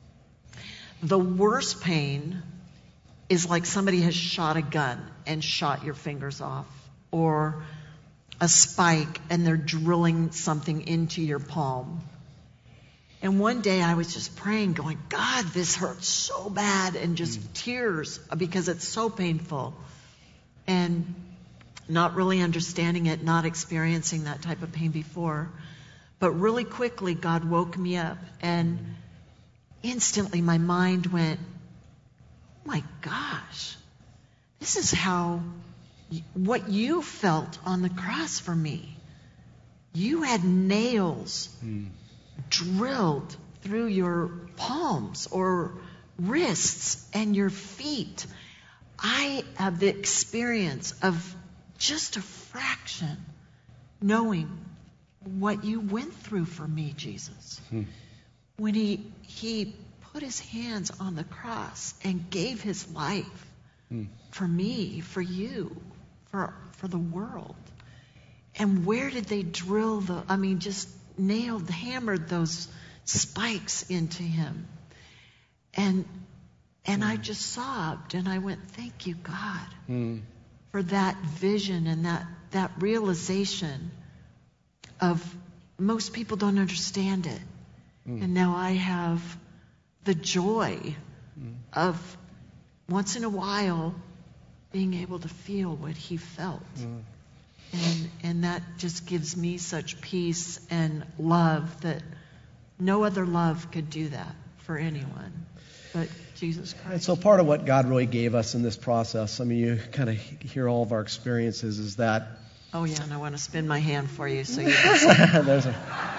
The worst pain is like somebody has shot a gun and shot your fingers off, or a spike and they're drilling something into your palm. And one day I was just praying, going, God, this hurts so bad, and just mm. tears because it's so painful. And not really understanding it, not experiencing that type of pain before. But really quickly, God woke me up, and instantly my mind went, oh my gosh, this is how, what you felt on the cross for me. You had nails mm. drilled through your palms or wrists and your feet. I have the experience of just a fraction knowing what you went through for me, Jesus. Hmm. When he he put his hands on the cross and gave his life hmm. for me, for you, for for the world. And where did they drill the, I mean, just nailed, hammered those spikes into him. And and hmm. I just sobbed, and I went, thank you, God, hmm. for that vision and that, that realization of, most people don't understand it. Mm. And now I have the joy mm. of, once in a while, being able to feel what he felt. Mm. And, and that just gives me such peace and love that no other love could do that for anyone but Jesus Christ. And so part of what God really gave us in this process, I mean, you kind of hear all of our experiences, is that... Oh, yeah, and I want to spin my hand for you so you can... There's a...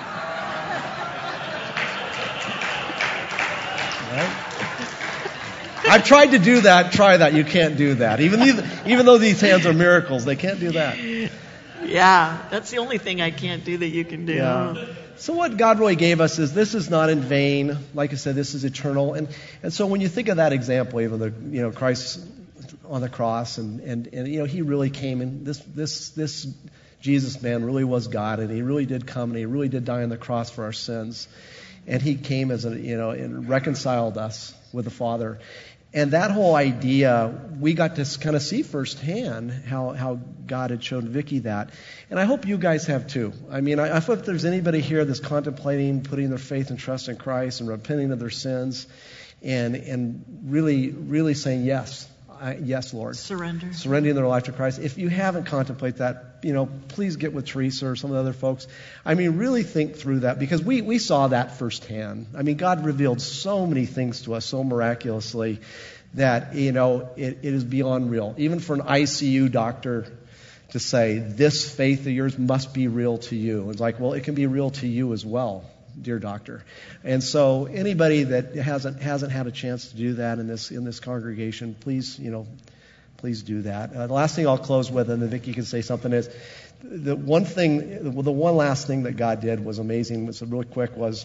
Right? I've tried to do that. Try that. You can't do that. Even these, even though these hands are miracles, they can't do that. Yeah, that's the only thing I can't do that you can do. Yeah. So what God really gave us is this is not in vain. Like I said, this is eternal. And and so when you think of that example, even the you know Christ on the cross, and and, and you know He really came, and this this this Jesus man really was God, and He really did come, and He really did die on the cross for our sins, and He came as a you know and reconciled us with the Father. And that whole idea, we got to kind of see firsthand how, how God had shown Vicki that. And I hope you guys have too. I mean, I, I hope if there's anybody here that's contemplating putting their faith and trust in Christ and repenting of their sins and and really, really saying, yes, I, yes, Lord. Surrender. Surrendering their life to Christ. If you haven't contemplated that, you know, please get with Teresa or some of the other folks. I mean, really think through that, because we, we saw that firsthand. I mean, God revealed so many things to us so miraculously that, you know, it, it is beyond real. Even for an I C U doctor to say, this faith of yours must be real to you. It's like, well, it can be real to you as well, dear doctor. And so anybody that hasn't hasn't had a chance to do that in this in this congregation, please, you know, please do that. Uh, the last thing I'll close with, and then Vicki can say something, is the one thing, well, the one last thing that God did was amazing. Was really quick. Was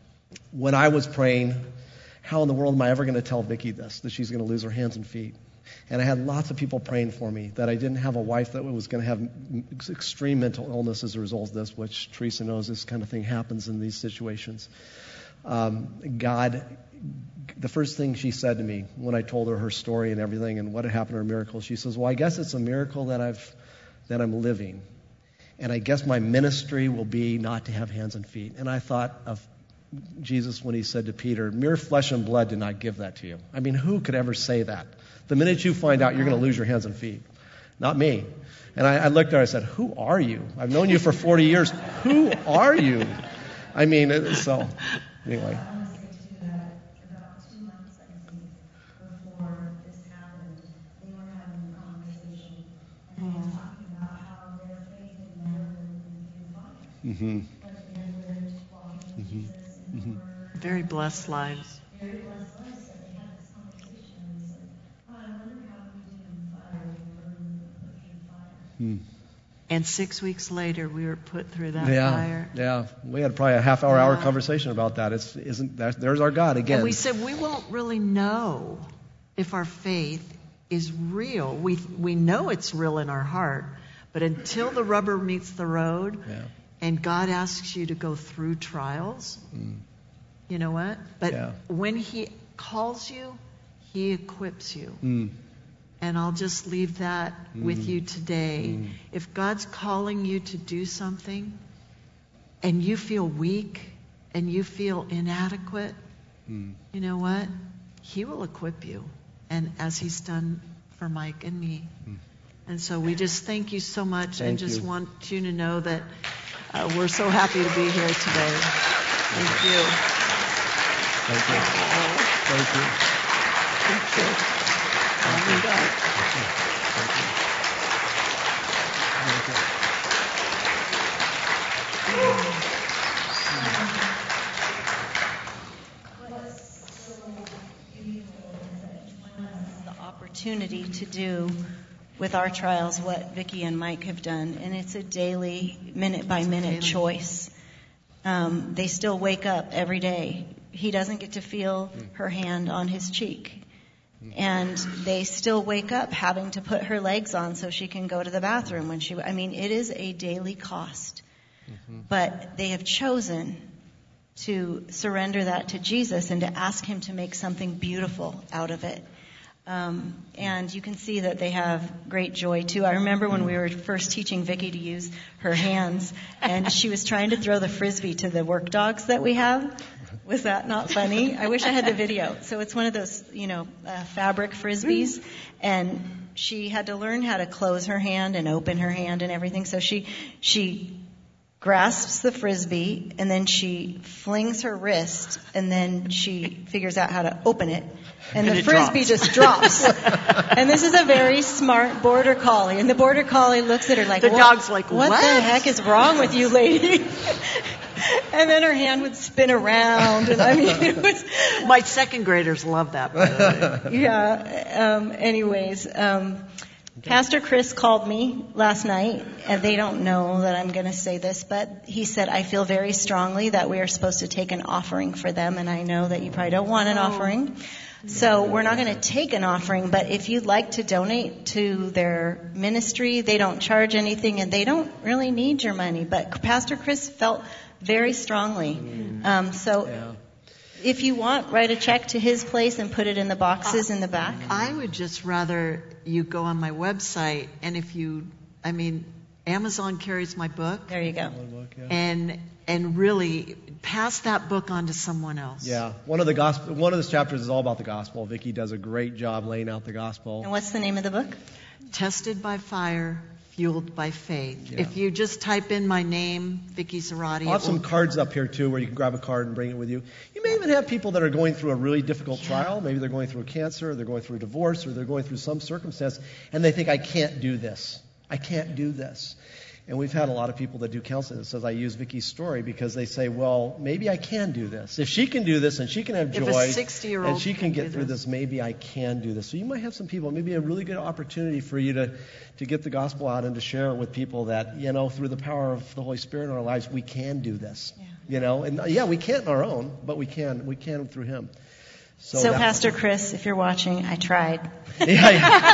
when I was praying, how in the world am I ever going to tell Vicki this, that she's going to lose her hands and feet? And I had lots of people praying for me, that I didn't have a wife that was going to have extreme mental illness as a result of this, which Teresa knows this kind of thing happens in these situations. Um, God, the first thing she said to me when I told her her story and everything and what had happened to her miracle, she says, well, I guess it's a miracle that I've that I'm living. And I guess my ministry will be not to have hands and feet. And I thought of Jesus when He said to Peter, mere flesh and blood did not give that to you. I mean, who could ever say that? The minute you find out you're going to lose your hands and feet. Not me. And I, I looked at her, I said, who are you? I've known you for forty years. Who are you? I mean, it, so, anyway. Mm-hmm. Mm-hmm. Mm-hmm. Very blessed lives. Very blessed lives that they had this conversation and said, oh, I wonder how we do in fire, we burn put through fire. Hmm. And six weeks later, we were put through that yeah, fire. Yeah, we had probably a half hour, hour Yeah. conversation about that. It's isn't that, there's our God again. And we said we won't really know if our faith is real. We we know it's real in our heart, but until the rubber meets the road, yeah. and God asks you to go through trials, Mm. you know what? But Yeah. when He calls you, He equips you. Mm. And I'll just leave that Mm. with you today. Mm. If God's calling you to do something and you feel weak and you feel inadequate, Mm. you know what? He will equip you. And as He's done for Mike and me. Mm. And so we just thank you so much Thank and just you. want you to know that uh, we're so happy to be here today. Thank you. Thank you. Thank you. Thank you. Oh my God. Thank you. The opportunity to do with our trials what Vicki and Mike have done, and it's a daily, minute by minute choice. Um, they still wake up every day. He doesn't get to feel her hand on his cheek. And they still wake up having to put her legs on so she can go to the bathroom when she, I mean, it is a daily cost. Mm-hmm. But they have chosen to surrender that to Jesus and to ask Him to make something beautiful out of it. Um, and you can see that they have great joy too. I remember when we were first teaching Vicki to use her hands, and she was trying to throw the frisbee to the work dogs that we have. Was that not funny? I wish I had the video. So it's one of those, you know, uh, fabric frisbees, and she had to learn how to close her hand and open her hand and everything. So she she grasps the Frisbee, and then she flings her wrist, and then she figures out how to open it. And, and the Frisbee drops. just drops. And this is a very smart Border Collie. And the Border Collie looks at her like, the what, dog's like, what? What the heck is wrong with you, lady? And then her hand would spin around. And I mean, it was. My second graders love that, by the way. Yeah. Um, anyways, um, Pastor Chris called me last night, and they don't know that I'm going to say this, but he said, I feel very strongly that we are supposed to take an offering for them, and I know that you probably don't want an oh. offering. So we're not going to take an offering, but if you'd like to donate to their ministry, they don't charge anything, and they don't really need your money. But Pastor Chris felt very strongly. Um, so yeah. If you want, write a check to his place and put it in the boxes uh, in the back. I would just rather you go on my website, and if you, I mean, Amazon carries my book. There you go. Book, yeah. And and really pass that book on to someone else. Yeah, one of the gospel, one of the chapters is all about the gospel. Vicki does a great job laying out the gospel. And what's the name of the book? Tested by Fire, Fueled by Faith. Yeah. If you just type in my name, Vicki Zarate. I'll have some cards up here too, where you can grab a card and bring it with you. You may even have people that are going through a really difficult yeah. trial. Maybe they're going through a cancer, or they're going through a divorce, or they're going through some circumstance, and they think, I can't do this. I can't do this. And we've had a lot of people that do counseling that says, I use Vicki's story because they say, well, maybe I can do this. If she can do this and she can have joy if a sixty-year-old and she can get through this. this, maybe I can do this. So you might have some people, maybe a really good opportunity for you to, to get the gospel out and to share it with people that, you know, through the power of the Holy Spirit in our lives, we can do this. Yeah. You know, and yeah, we can't on our own, but we can. We can through Him. So, so Pastor Chris, if you're watching, I tried. Yeah,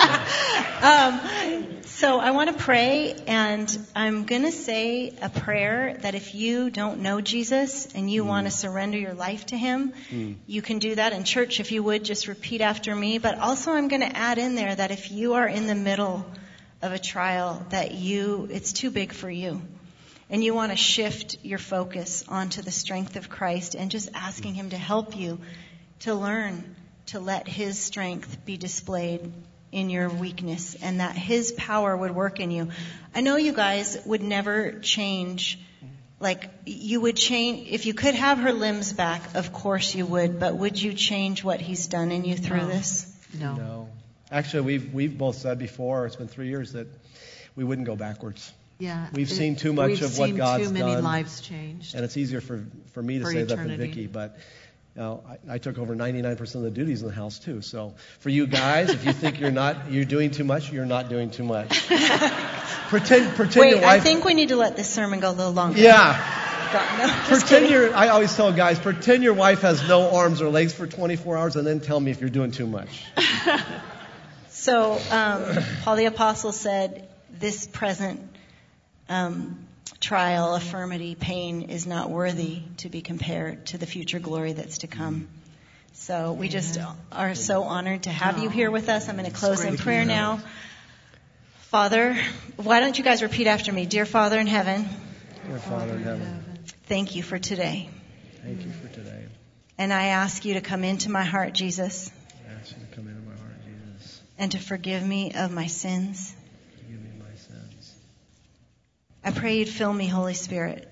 yeah. um, so I want to pray, and I'm going to say a prayer that if you don't know Jesus and you mm. want to surrender your life to Him, mm. you can do that in church. If you would, just repeat after me. But also I'm going to add in there that if you are in the middle of a trial that you, it's too big for you, and you want to shift your focus onto the strength of Christ and just asking Him to help you to learn to let His strength be displayed in your weakness, and that His power would work in you. I know you guys would never change, like you would change, if you could have her limbs back, of course you would, but would you change what He's done in you through no. this? No. No. Actually, we've, we've both said before, it's been three years, that we wouldn't go backwards. Yeah, we've it, seen too much we've of what God's seen too many done, lives changed. And it's easier for, for me to for say eternity. that than Vicki, but you know, I, I took over ninety-nine percent of the duties in the house too. So for you guys, if you think you're not, you're doing too much, you're not doing too much. pretend, pretend Wait, your wife. I think we need to let this sermon go a little longer. Yeah. God, no, pretend your. I always tell guys, pretend your wife has no arms or legs for twenty-four hours, and then tell me if you're doing too much. So um, Paul the Apostle said, "This present um, trial, affirmity, pain is not worthy to be compared to the future glory that's to come." So we just are so honored to have you here with us. I'm going to close in prayer now. Father, why don't you guys repeat after me? Dear Father in heaven, Dear Father in heaven, thank you for today. Thank you for today. And I ask you to come into my heart, Jesus. I ask you to come into my heart, Jesus. And to forgive me of my sins. Forgive me my sins. I pray you'd fill me, Holy Spirit.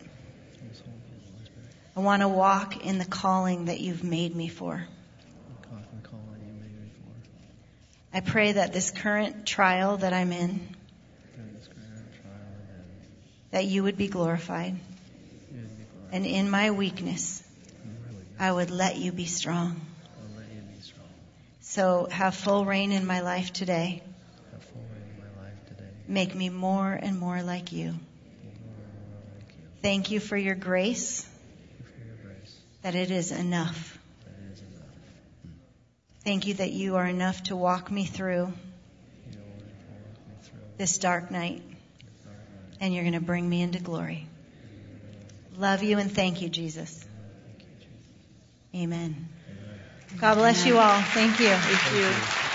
I want to walk in the calling that you've made me for. I pray that this current trial that I'm in, that you would be glorified. And in my weakness, I would let you be strong. So have full reign in my life today. Make me more and more like you. Thank you for your grace, that it is enough. Thank you that you are enough to walk me through this dark night, and you're going to bring me into glory. Love you and thank you, Jesus. Amen. God bless you all. Thank you. Thank you.